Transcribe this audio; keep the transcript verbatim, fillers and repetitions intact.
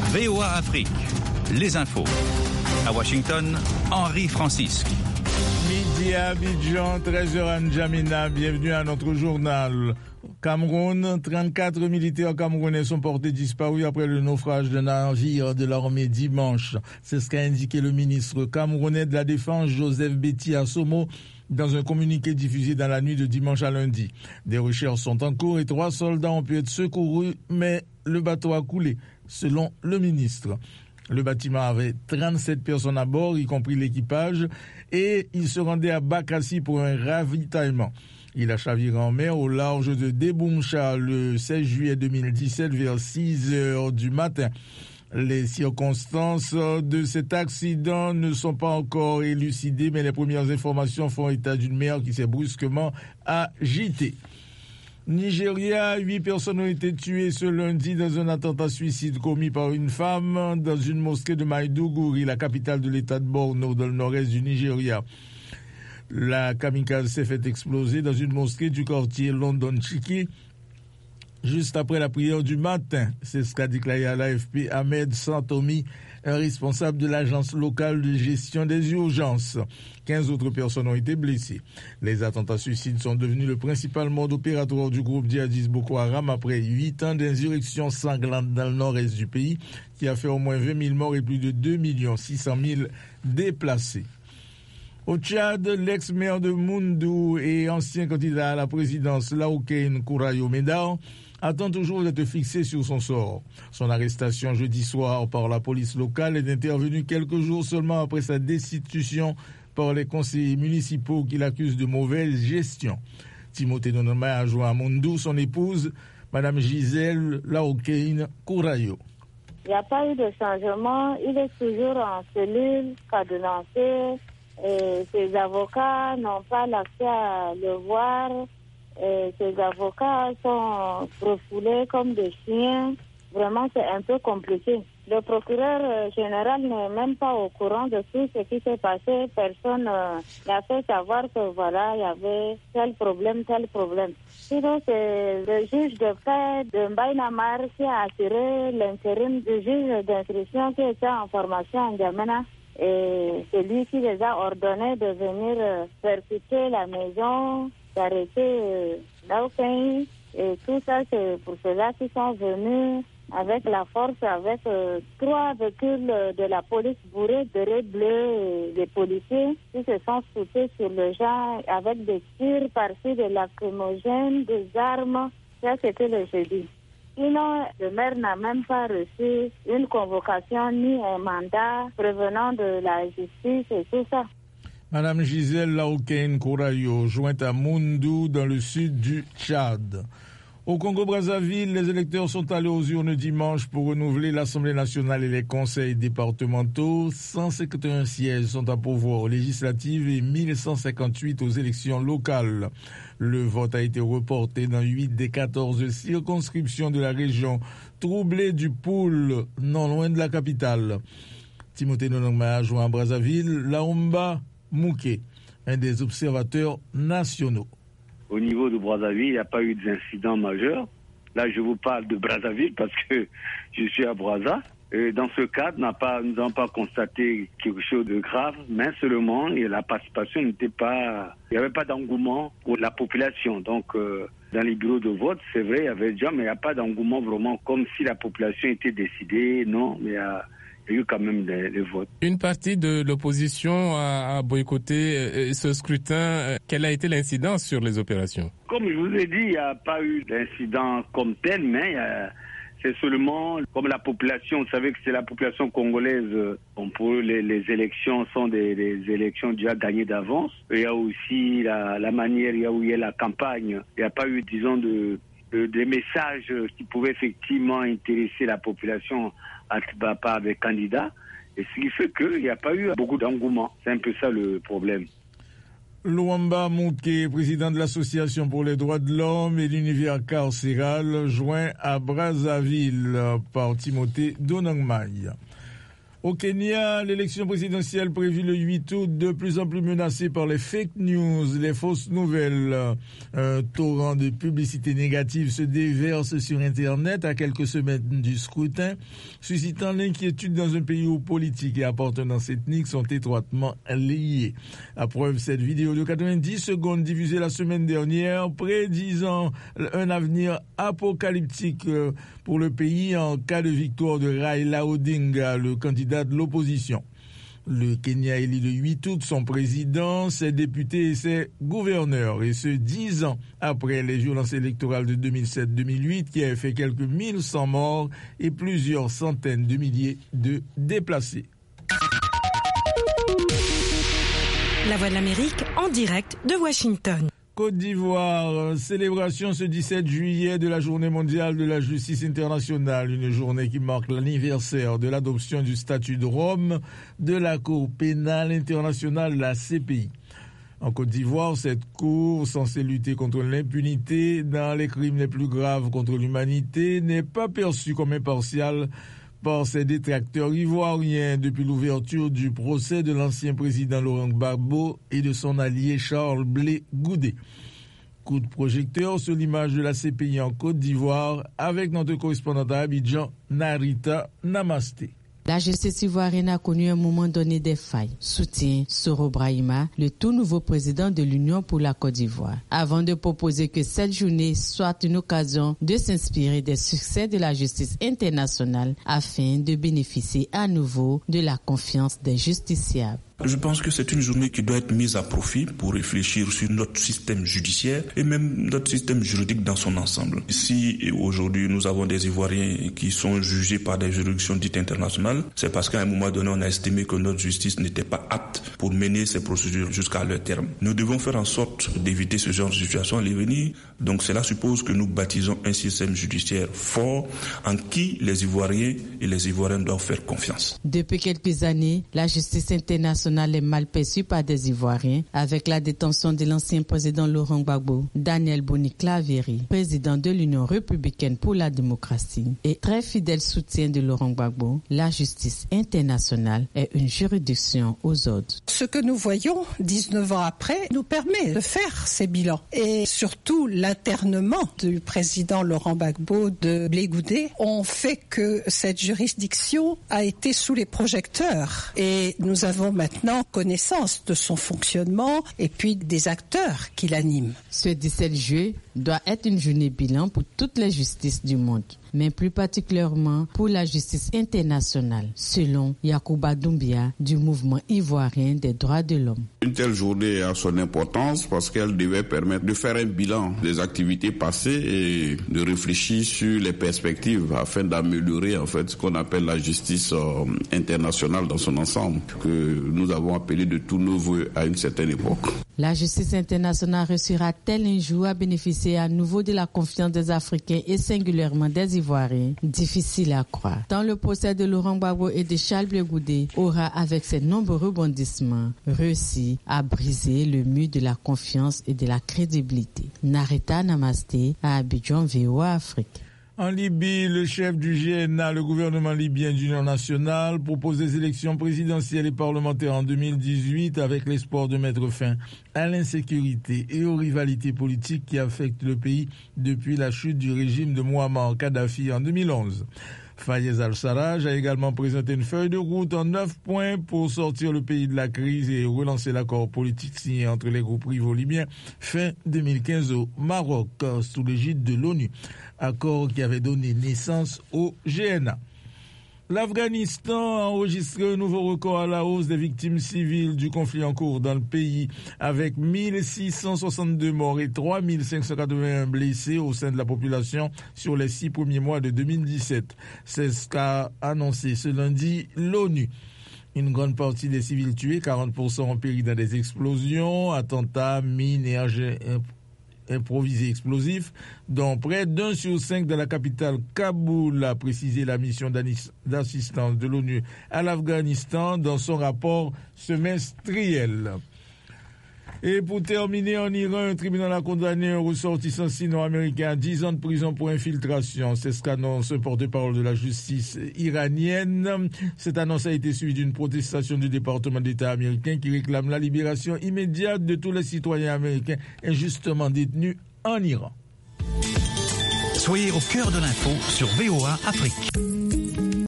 V O A Afrique, les infos. À Washington, Henri Francisque. Midi à Abidjan, treize heures à N'Djamena, bienvenue à notre journal. Cameroun, trente-quatre militaires camerounais sont portés disparus après le naufrage d'un navire de l'armée dimanche. C'est ce qu'a indiqué le ministre camerounais de la Défense, Joseph Betty Assomo, dans un communiqué diffusé dans la nuit de dimanche à lundi. Des recherches sont en cours et trois soldats ont pu être secourus, mais le bateau a coulé, selon le ministre. Le bâtiment avait trente-sept personnes à bord, y compris l'équipage, et il se rendait à Bakassi pour un ravitaillement. Il a chaviré en mer au large de Deboumcha le seize juillet deux mille dix-sept vers six heures du matin. Les circonstances de cet accident ne sont pas encore élucidées, mais les premières informations font état d'une mer qui s'est brusquement agitée. Nigeria, huit personnes ont été tuées ce lundi dans un attentat suicide commis par une femme dans une mosquée de Maiduguri, la capitale de l'état de Borno, dans le nord-est du Nigeria. La kamikaze s'est fait exploser dans une mosquée du quartier London Chiki, juste après la prière du matin. C'est ce qu'a déclaré à l'A F P Ahmed Santomi, un responsable de l'agence locale de gestion des urgences. quinze autres personnes ont été blessées. Les attentats suicides sont devenus le principal mode opératoire du groupe djihadiste Boko Haram après huit ans d'insurrection sanglante dans le nord-est du pays, qui a fait au moins vingt mille morts et plus de deux millions six cent mille déplacés. Au Tchad, l'ex-maire de Moundou et ancien candidat à la présidence Laokein Kourayo Medao attend toujours d'être fixé sur son sort. Son arrestation jeudi soir par la police locale est intervenue quelques jours seulement après sa destitution par les conseillers municipaux qui l'accusent de mauvaise gestion. Timothée Nonoma a joint à Moundou son épouse, Madame Gisèle Laokein Kourayo. Il n'y a pas eu de changement, il est toujours en cellule, cadenassé. Et ses avocats n'ont pas l'accès à le voir. Et ses avocats sont refoulés comme des chiens. Vraiment, c'est un peu compliqué. Le procureur général n'est même pas au courant de tout ce qui s'est passé. Personne euh, n'a fait savoir que voilà, il y avait tel problème, tel problème. Sinon, c'est le juge de paix de Mbaïnamar qui a assuré l'intérim du juge d'instruction qui était en formation à N'Djamena. Et c'est lui qui les a ordonnés de venir euh, percuter la maison, d'arrêter euh, Laokein. Et tout ça, c'est pour cela qu'ils sont venus avec la force, avec euh, trois véhicules de la police bourrés de raies bleues et des policiers qui se sont foutés sur le gens avec des tirs par-ci, des lacrymogènes, des armes. Ça, c'était le jeudi. Sinon, le maire n'a même pas reçu une convocation ni un mandat prévenant de la justice et tout ça. Madame Gisèle Laokein Kourayo, jointe à Moundou dans le sud du Tchad. Au Congo-Brazzaville, les électeurs sont allés aux urnes dimanche pour renouveler l'Assemblée nationale et les conseils départementaux. cent cinquante et un sièges sont à pourvoir aux législatives et mille cent cinquante-huit aux élections locales. Le vote a été reporté dans huit des quatorze circonscriptions de la région troublée du Poul, non loin de la capitale. Timothée Nonoma a joint à Brazzaville, Laomba Mouké, un des observateurs nationaux. Au niveau de Brazzaville, il n'y a pas eu d'incident majeur. Là, je vous parle de Brazzaville parce que je suis à Brazza. Et dans ce cadre, n'a pas, nous n'avons pas constaté quelque chose de grave, mais seulement et la participation n'était pas... Il n'y avait pas d'engouement pour la population. Donc, euh, dans les bureaux de vote, c'est vrai, il y avait des gens, mais il n'y a pas d'engouement vraiment comme si la population était décidée. Non, mais il y a... Il y a eu quand même des, des votes. Une partie de l'opposition a, a boycotté ce scrutin. Quelle a été l'incidence sur les opérations? Comme je vous ai dit, il n'y a pas eu d'incident comme tel, mais euh, c'est seulement comme la population, vous savez que c'est la population congolaise, bon, pour eux, les, les élections sont des, des élections déjà gagnées d'avance. Il y a aussi la, la manière, il y a où il y a la campagne. Il n'y a pas eu, disons, de, de, des messages qui pouvaient effectivement intéresser la population à part des candidats, et ce qui fait qu'il n'y a pas eu beaucoup d'engouement. C'est un peu ça le problème. Luamba Mouké, président de l'Association pour les droits de l'homme et l'univers carcéral, joint à Brazzaville par Timothée Donangmaï. Au Kenya, l'élection présidentielle prévue le huit août, de plus en plus menacée par les fake news, les fausses nouvelles. Un torrent de publicité négative se déverse sur Internet à quelques semaines du scrutin, suscitant l'inquiétude dans un pays où politique et appartenance ethnique sont étroitement liées. À preuve, cette vidéo de quatre-vingt-dix secondes diffusée la semaine dernière, prédisant un avenir apocalyptique pour le pays en cas de victoire de Raila Odinga, le candidat de l'opposition. Le Kenya élit le huit août son président, ses députés et ses gouverneurs, et ce dix ans après les violences électorales de deux mille sept deux mille huit qui avaient fait quelques mille cent morts et plusieurs centaines de milliers de déplacés. La Voix de l'Amérique en direct de Washington. Côte d'Ivoire, célébration ce dix-sept juillet de la Journée mondiale de la justice internationale, une journée qui marque l'anniversaire de l'adoption du statut de Rome de la Cour pénale internationale, la C P I. En Côte d'Ivoire, cette cour, censée lutter contre l'impunité dans les crimes les plus graves contre l'humanité, n'est pas perçue comme impartiale par ses détracteurs ivoiriens depuis l'ouverture du procès de l'ancien président Laurent Gbagbo et de son allié Charles Blé Goudé. Coup de projecteur sur l'image de la C P I en Côte d'Ivoire avec notre correspondante à Abidjan, Narita Namasté. La justice ivoirienne a connu un moment donné des failles, soutient Soro Brahima, le tout nouveau président de l'Union pour la Côte d'Ivoire, avant de proposer que cette journée soit une occasion de s'inspirer des succès de la justice internationale afin de bénéficier à nouveau de la confiance des justiciables. Je pense que c'est une journée qui doit être mise à profit pour réfléchir sur notre système judiciaire et même notre système juridique dans son ensemble. Si aujourd'hui nous avons des Ivoiriens qui sont jugés par des juridictions dites internationales, c'est parce qu'à un moment donné on a estimé que notre justice n'était pas apte pour mener ces procédures jusqu'à leur terme. Nous devons faire en sorte d'éviter ce genre de situation à l'avenir. Donc cela suppose que nous bâtissons un système judiciaire fort en qui les Ivoiriens et les Ivoiriennes doivent faire confiance. Depuis quelques années, la justice internationale est mal perçue par des Ivoiriens avec la détention de l'ancien président Laurent Gbagbo, Daniel Boni-Claverie, président de l'Union républicaine pour la démocratie et très fidèle soutien de Laurent Gbagbo. La justice internationale est une juridiction aux ordres. Ce que nous voyons dix-neuf ans après nous permet de faire ces bilans et surtout l'internement du président Laurent Gbagbo de Blé Goudé ont fait que cette juridiction a été sous les projecteurs et nous avons maintenant connaissance de son fonctionnement et puis des acteurs qui l'animent. Ce dix-sept juillet doit être une journée bilan pour toutes les justices du monde, mais plus particulièrement pour la justice internationale, selon Yacouba Doumbia du mouvement ivoirien des droits de l'homme. Une telle journée a son importance parce qu'elle devait permettre de faire un bilan des activités passées et de réfléchir sur les perspectives afin d'améliorer en fait ce qu'on appelle la justice euh, internationale dans son ensemble, que nous avons appelé de tous nos voeux à une certaine époque. La justice internationale réussira-t-elle un jour à bénéficier à nouveau de la confiance des Africains et singulièrement des Ivoiriens? Difficile à croire. Dans le procès de Laurent Gbagbo et de Charles Blé Goudé aura, avec ses nombreux rebondissements, réussi à briser le mur de la confiance et de la crédibilité. Narita Namasté à Abidjan, V O A Afrique. En Libye, le chef du G N A, le gouvernement libyen d'union nationale, propose des élections présidentielles et parlementaires en deux mille dix-huit avec l'espoir de mettre fin à l'insécurité et aux rivalités politiques qui affectent le pays depuis la chute du régime de Mouammar Kadhafi en deux mille onze. Fayez al-Sarraj a également présenté une feuille de route en neuf points pour sortir le pays de la crise et relancer l'accord politique signé entre les groupes rivaux libyens fin deux mille quinze au Maroc sous l'égide de l'ONU, accord qui avait donné naissance au G N A. L'Afghanistan a enregistré un nouveau record à la hausse des victimes civiles du conflit en cours dans le pays, avec mille six cent soixante-deux morts et trois mille cinq cent quatre-vingt-un blessés au sein de la population sur les six premiers mois de deux mille dix-sept. C'est ce qu'a annoncé ce lundi l'ONU. Une grande partie des civils tués, quarante pour cent ont péri dans des explosions, attentats, mines et engins improvisés explosifs, dont près d'un sur cinq de la capitale Kaboul, a précisé la mission d'assistance de l'ONU à l'Afghanistan dans son rapport semestriel. Et pour terminer, en Iran, un tribunal a condamné un ressortissant sino-américain à dix ans de prison pour infiltration. C'est ce qu'annonce un porte-parole de la justice iranienne. Cette annonce a été suivie d'une protestation du département d'État américain qui réclame la libération immédiate de tous les citoyens américains injustement détenus en Iran. Soyez au cœur de l'info sur V O A Afrique.